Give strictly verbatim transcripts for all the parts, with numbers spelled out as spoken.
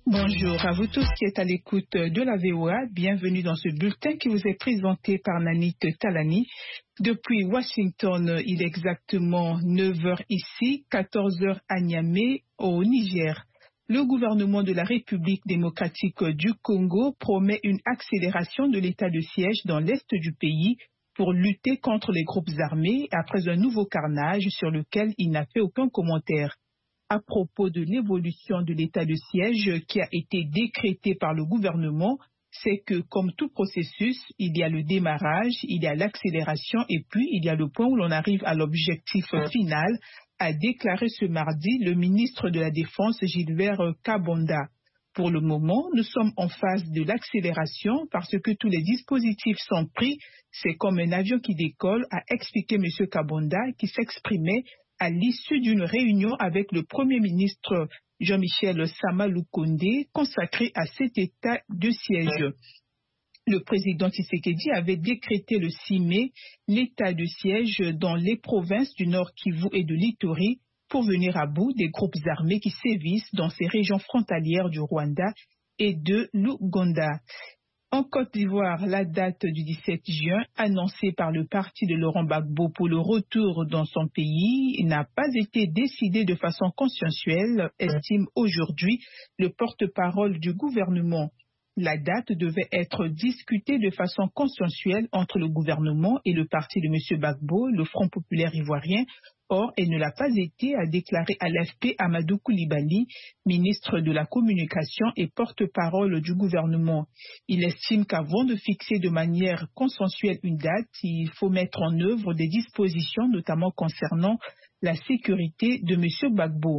Bonjour à vous tous qui êtes à l'écoute de la V O A. Bienvenue dans ce bulletin qui vous est présenté par Nanit Talani. Depuis Washington, il est exactement neuf heures ici, quatorze heures à Niamey, au Niger. Le gouvernement de la République démocratique du Congo promet une accélération de l'état de siège dans l'est du pays pour lutter contre les groupes armés après un nouveau carnage sur lequel il n'a fait aucun commentaire. À propos de l'évolution de l'état de siège qui a été décrété par le gouvernement, c'est que comme tout processus, il y a le démarrage, il y a l'accélération et puis il y a le point où l'on arrive à l'objectif final, a déclaré ce mardi le ministre de la Défense Gilbert Kabonda. Pour le moment, nous sommes en phase de l'accélération parce que tous les dispositifs sont pris. C'est comme un avion qui décolle, a expliqué M. Kabonda qui s'exprimait à l'issue d'une réunion avec le Premier ministre Jean-Michel Sama Lukonde consacrée à cet état de siège. Le président Tshisekedi avait décrété le six mai l'état de siège dans les provinces du Nord Kivu et de l'Ituri pour venir à bout des groupes armés qui sévissent dans ces régions frontalières du Rwanda et de l'Ouganda. En Côte d'Ivoire, la date du dix-sept juin, annoncée par le parti de Laurent Gbagbo pour le retour dans son pays, n'a pas été décidée de façon consensuelle, estime aujourd'hui le porte-parole du gouvernement. La date devait être discutée de façon consensuelle entre le gouvernement et le parti de M. Gbagbo, le Front populaire ivoirien. Or, elle ne l'a pas été, a déclaré à l'A F P Amadou Koulibaly, ministre de la Communication et porte-parole du gouvernement. Il estime qu'avant de fixer de manière consensuelle une date, il faut mettre en œuvre des dispositions, notamment concernant la sécurité de M. Gbagbo.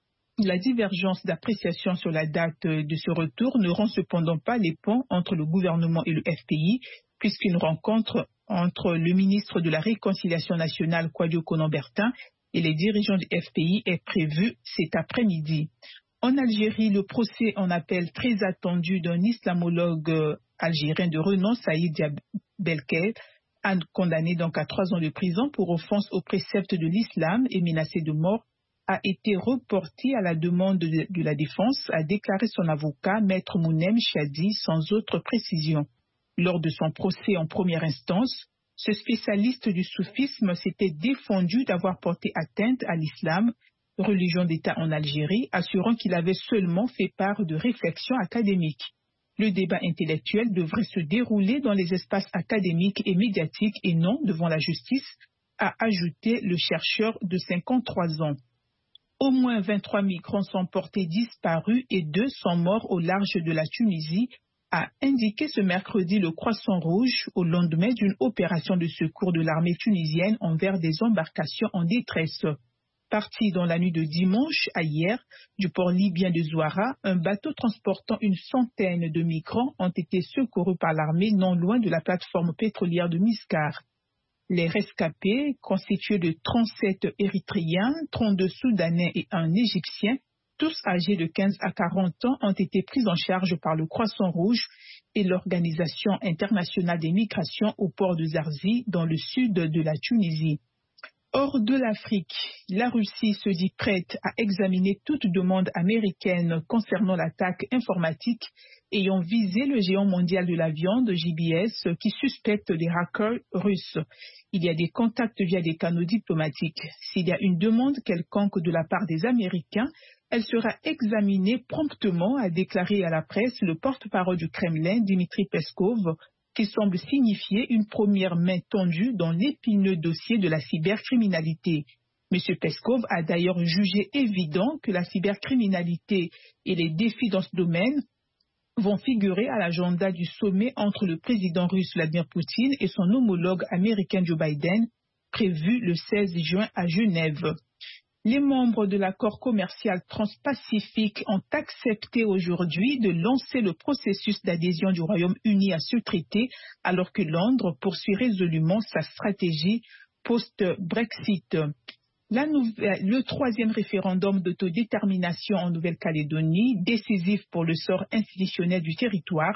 La divergence d'appréciation sur la date de ce retour ne rend cependant pas les ponts entre le gouvernement et le F P I, puisqu'une rencontre entre le ministre de la Réconciliation nationale, Kouadio Konan-Bertin, et les dirigeants du F P I est prévue cet après-midi. En Algérie, le procès en appel très attendu d'un islamologue algérien de renom, Saïd Belkel, condamné donc à trois ans de prison pour offense aux préceptes de l'islam et menacé de mort, a été reporté à la demande de, de la défense, a déclaré son avocat, Maître Mounem Chadi, sans autre précision. Lors de son procès en première instance, ce spécialiste du soufisme s'était défendu d'avoir porté atteinte à l'islam, religion d'État en Algérie, assurant qu'il avait seulement fait part de réflexions académiques. Le débat intellectuel devrait se dérouler dans les espaces académiques et médiatiques et non devant la justice, a ajouté le chercheur de cinquante-trois ans. Au moins vingt-trois migrants sont portés disparus et deux sont morts au large de la Tunisie, a indiqué ce mercredi le Croissant Rouge au lendemain d'une opération de secours de l'armée tunisienne envers des embarcations en détresse. Parti dans la nuit de dimanche à hier du port libyen de Zouara, un bateau transportant une centaine de migrants ont été secourus par l'armée non loin de la plateforme pétrolière de Miscar. Les rescapés, constitués de trente-sept Érythréens, trente-deux Soudanais et un Égyptien, tous âgés de quinze à quarante ans, ont été pris en charge par le Croissant Rouge et l'Organisation internationale des migrations au port de Zarzis, dans le sud de la Tunisie. Hors de l'Afrique, la Russie se dit prête à examiner toute demande américaine concernant l'attaque informatique ayant visé le géant mondial de la viande, J B S, qui suspecte les hackers russes. Il y a des contacts via des canaux diplomatiques. S'il y a une demande quelconque de la part des Américains, elle sera examinée promptement, a déclaré à la presse le porte-parole du Kremlin, Dmitri Peskov, qui semble signifier une première main tendue dans l'épineux dossier de la cybercriminalité. M. Peskov a d'ailleurs jugé évident que la cybercriminalité et les défis dans ce domaine vont figurer à l'agenda du sommet entre le président russe Vladimir Poutine et son homologue américain Joe Biden, prévu le seize juin à Genève. Les membres de l'accord commercial transpacifique ont accepté aujourd'hui de lancer le processus d'adhésion du Royaume-Uni à ce traité, alors que Londres poursuit résolument sa stratégie post-Brexit. La nouvelle, le troisième référendum d'autodétermination en Nouvelle-Calédonie, décisif pour le sort institutionnel du territoire,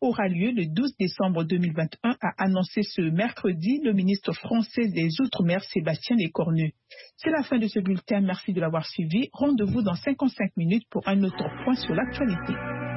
aura lieu le douze décembre deux mille vingt et un, a annoncé ce mercredi le ministre français des Outre-mer, Sébastien Lecornu. C'est la fin de ce bulletin. Merci de l'avoir suivi. Rendez-vous dans cinquante-cinq minutes pour un autre point sur l'actualité.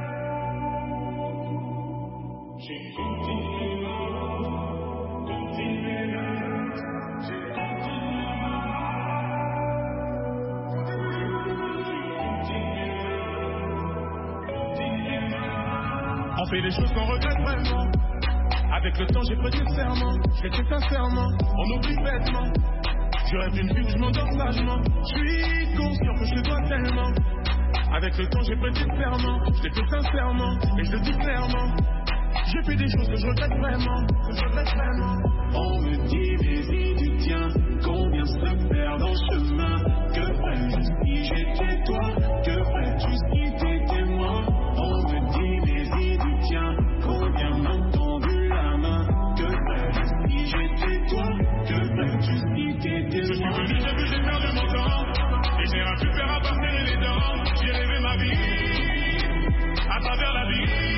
On fait des choses qu'on regrette vraiment. Avec le temps j'ai prêté serment. Je fais tout sincèrement, on oublie bêtement. Je rêve d'une vie où je m'endors sagement. Je suis conscient que je le dois tellement. Avec le temps j'ai prêté serment. Je l'ai fait sincèrement et je le dis clairement. J'ai fait des choses que je regrette vraiment, que je regrette vraiment. On me dit mais y du tien, combien se perd dans le chemin. Que ferais-je si j'étais toi? Que ferais-tu si t'étais moi? On me dit mais y du tien, combien m'ont tendu la main. Que ferais-je si j'étais toi? Que ferais-tu si t'étais moi? Je suis venu, j'ai vu, j'ai perdu mon temps. Et j'ai rien pu faire à part serrer les dents. J'ai rêvé ma vie, à travers la vie.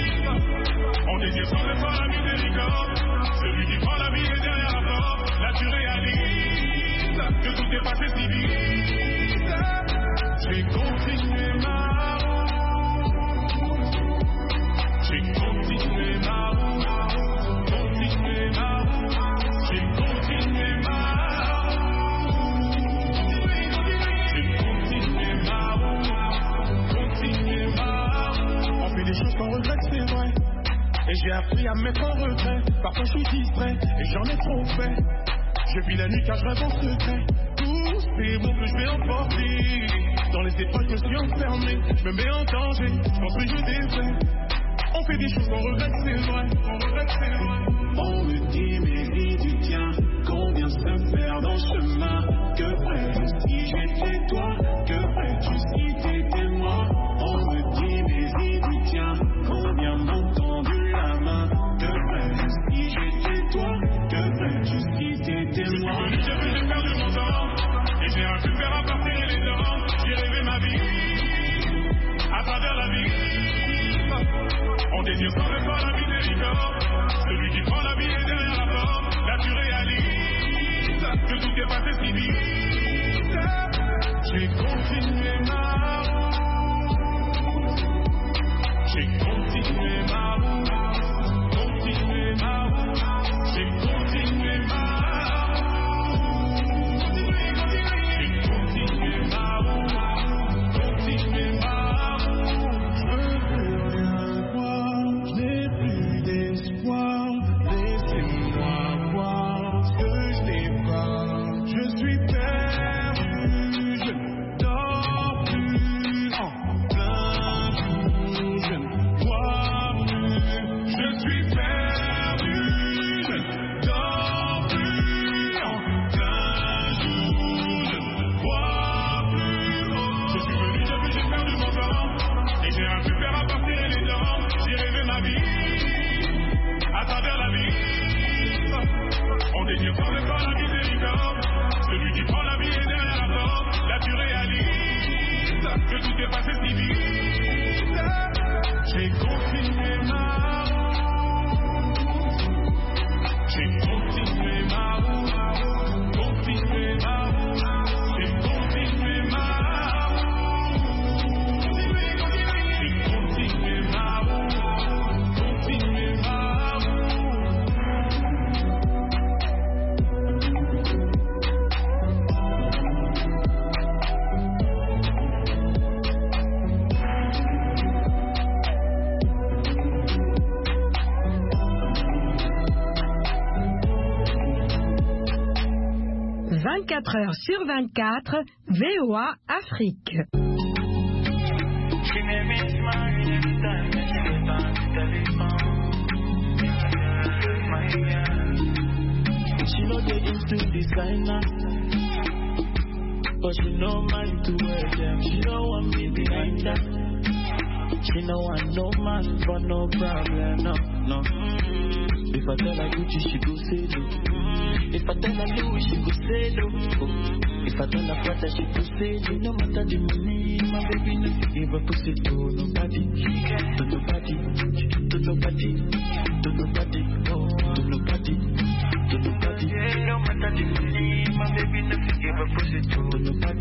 On désire sans effort la miséricorde. Celui qui prend la vie est derrière la porte. Là tu réalises que tout est passé si vite. J'ai continué ma route. J'ai continué ma route. Continué ma route. J'ai continué ma route. J'ai continué ma route. Continué ma route. On fait des choses qu'on regrette, c'est vrai. Et j'ai appris à me mettre en retrait. Parfois je suis distrait et j'en ai trop fait. Je vis la nuit car je rêve en secret. Tous ces mots que je vais emporter. Dans les étoiles que je suis enfermé. Je me mets en danger, je pense que je défais. On fait des choses qu'on regrette, c'est vrai. On regrette, c'est vrai. On me dit mais dis du tien, combien se perd dans le chemin. Que ferais-je si j'étais toi? Que ferais-tu si t'étais moi? On me dit mais dis du tien, combien m'ont tendu la main. Que ferais-je si j'étais toi? Que ferais-tu si t'étais moi? Je suis venu, j'ai vu, j'ai perdu mon temps. Et j'ai rien pu faire à part serrer les dents. J'ai rêvé ma vie, à travers la vie. On désire sans effort la miséricorde. Celui qui prend la vie est derrière la porte. Là tu réalises que tout est passé si vite. J'ai continué ma route. J'ai continué ma route. Continué ma route. J'ai continué ma route. J'ai continué ma route. Continué ma route. Je veux plus rien voir. Je n'ai plus d'espoir. Laissez-moi voir ce que je n'ai pas. Je suis perdu. Je ne dors plus en plein jour. Je ne vois plus. Je suis perdu. Je ne dors plus en plein jour. Je ne vois plus. Je suis venu, j'ai vu, j'ai perdu mon temps. Et j'ai rien pu faire à part serrer les dents. J'ai rêvé ma vie, à travers la vie. On désire sans effort la miséricorde. Celui qui prend la vie est derrière la porte. Là tu réalises que tout est passé si vite. J'ai continué ma route. J'ai continué ma route. Continué ma route. J'ai continué ma route. J'ai continué ma route. Continué ma route. vingt-quatre heures sur vingt-quatre, V O A Afrique. She know they into designer, but she know mine to wear them. She don't want me behind her. She no want no man, but no problem, no, no. If I tell her Gucci, she go say no. If I tell her Louis, she go say no. If I tell her Prada, she go say no. No matter the money, my baby no give a pussy to nobody, to nobody, to nobody, to nobody, oh, to nobody, to nobody. No matter the money, my baby no give a pussy to nobody.